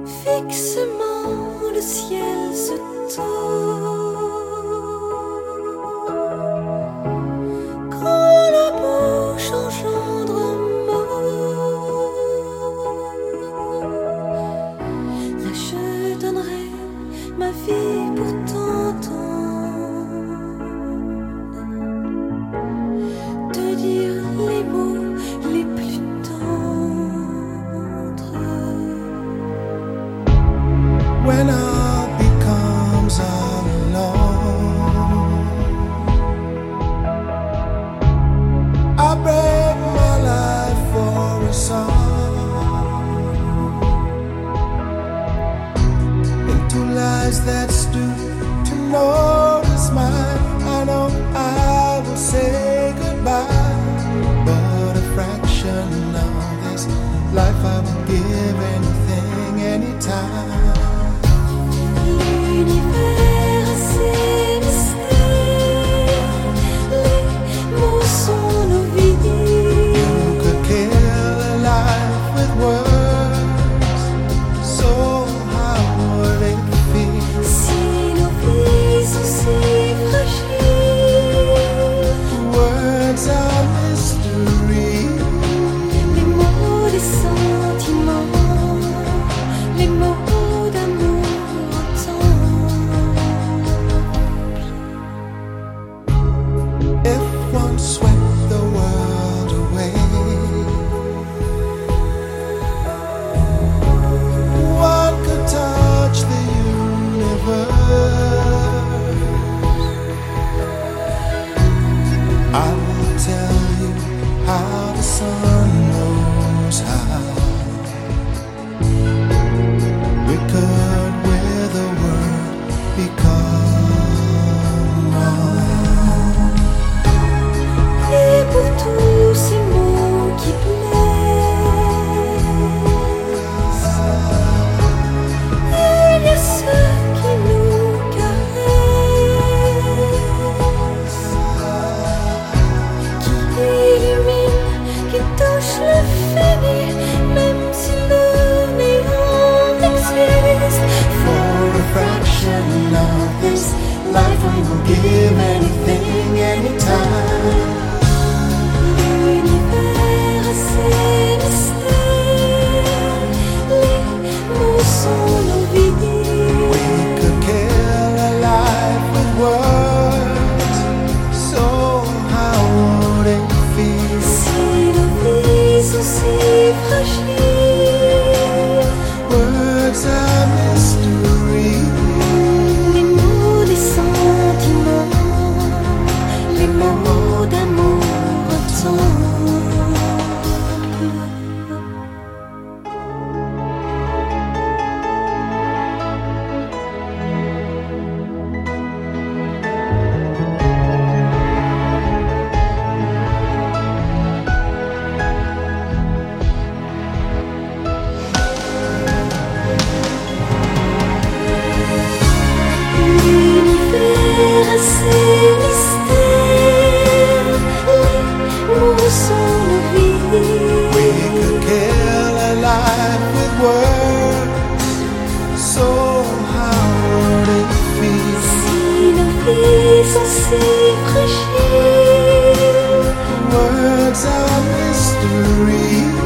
Fixement le ciel se tord. Quand la bouche engendre un mot, là je donnerai ma vie pour t'entendre, te dire les mots les plus tendres. When all becomes all alone, I break my life for a song into lies that stoop to notice mine. I know I will say goodbye, but a fraction of this life I will give anything, anytime. L'univers a ses mystères, les mots sont nos vies. You could kill a life with words, so how would it feel? Si nos vies sont si fragiles, Words are mystery. les mots des sentiments, les mots d'amour ensemble. If one swept the world away, one could touch the universe. I will tell you how the sun knows how. We could with a word become one. Et pour tous ces mots qui blessent, il y a ceux qui nous caressent, qui illuminent, qui touchent l'infini, même si le néant existe. For a fraction of this life we will give anything, anytime. L'univers a ses mystères, les mots sont nos vies. We could kill a life with words, so how would it feel? Si nos vies sont si fragiles, Words are mystery. les mots des sentiments, les mots d'amour ensemble. L'univers a ses mystères, les mots sont nos vies. We could kill a life with words, so how would it feel? Si nos vies sont si fragiles, Words are mystery.